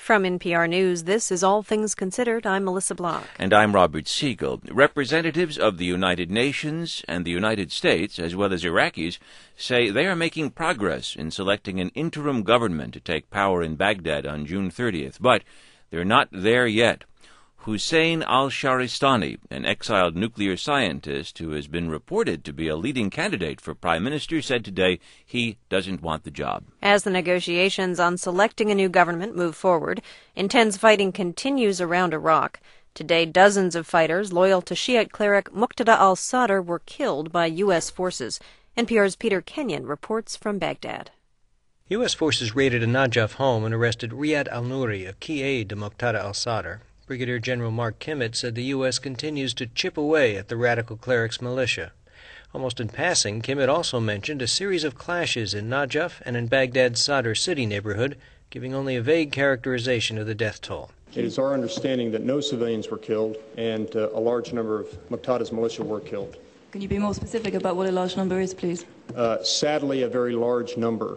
From NPR News, this is All Things Considered. I'm Melissa Block. And I'm Robert Siegel. Representatives of the United Nations and the United States, as well as Iraqis, say they are making progress in selecting an interim government to take power in Baghdad on June 30th. But they're not there yet. Hussein al-Shahristani, an exiled nuclear scientist who has been reported to be a leading candidate for prime minister, said today he doesn't want the job. As the negotiations on selecting a new government move forward, intense fighting continues around Iraq. Today, dozens of fighters loyal to Shiite cleric Muqtada al-Sadr were killed by U.S. forces. NPR's Peter Kenyon reports from Baghdad. U.S. forces raided a Najaf home and arrested Riyad al-Nouri, a key aide to Muqtada al-Sadr. Brigadier General Mark Kimmitt said the U.S. continues to chip away at the radical cleric's militia. Almost in passing, Kimmitt also mentioned a series of clashes in Najaf and in Baghdad's Sadr City neighborhood, giving only a vague characterization of the death toll. It is our understanding that no civilians were killed and a large number of Muqtada's militia were killed. Can you be more specific about what a large number is, please? Sadly, a very large number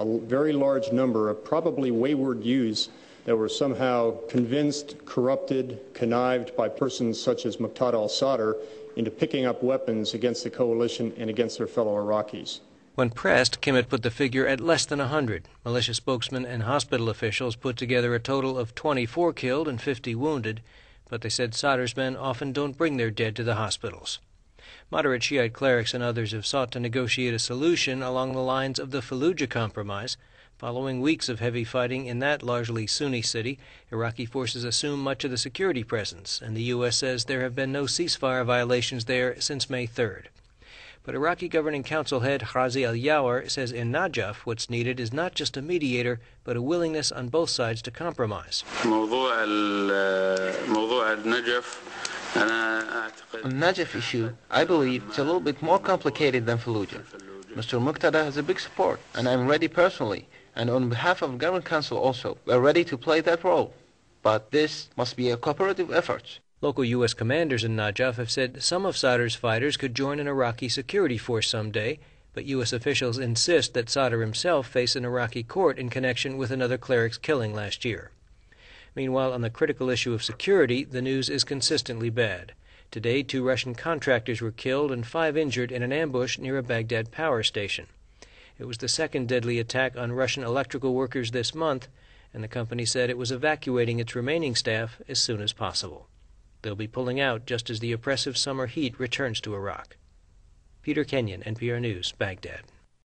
of probably wayward youths that were somehow convinced, corrupted, connived by persons such as Muqtada al-Sadr into picking up weapons against the coalition and against their fellow Iraqis. When pressed, Kimmitt put the figure at less than 100. Militia spokesmen and hospital officials put together a total of 24 killed and 50 wounded, but they said Sadr's men often don't bring their dead to the hospitals. Moderate Shiite clerics and others have sought to negotiate a solution along the lines of the Fallujah Compromise. Following weeks of heavy fighting in that largely Sunni city, Iraqi forces assume much of the security presence, and the U.S. says there have been no ceasefire violations there since May 3rd. But Iraqi Governing Council head Ghazi al-Yawar says in Najaf what's needed is not just a mediator, but a willingness on both sides to compromise. On the Najaf issue, I believe it's a little bit more complicated than Fallujah. Mr. Muqtada has a big support, and I'm ready personally, and on behalf of the Governing Council also, we're ready to play that role. But this must be a cooperative effort. Local U.S. commanders in Najaf have said some of Sadr's fighters could join an Iraqi security force someday, but U.S. officials insist that Sadr himself face an Iraqi court in connection with another cleric's killing last year. Meanwhile, on the critical issue of security, the news is consistently bad. Today, 2 Russian contractors were killed and 5 injured in an ambush near a Baghdad power station. It was the second deadly attack on Russian electrical workers this month, and the company said it was evacuating its remaining staff as soon as possible. They'll be pulling out just as the oppressive summer heat returns to Iraq. Peter Kenyon, NPR News, Baghdad.